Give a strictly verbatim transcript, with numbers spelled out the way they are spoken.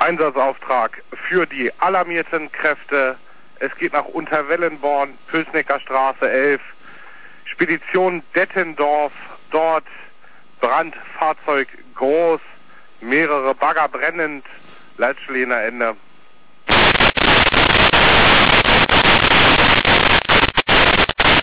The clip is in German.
Einsatzauftrag für die alarmierten Kräfte. Es geht nach Unterwellenborn, Pülsnecker Straße elf, Spedition Dettendorf, dort Brandfahrzeug groß, mehrere Bagger brennend, Leitschlener Ende.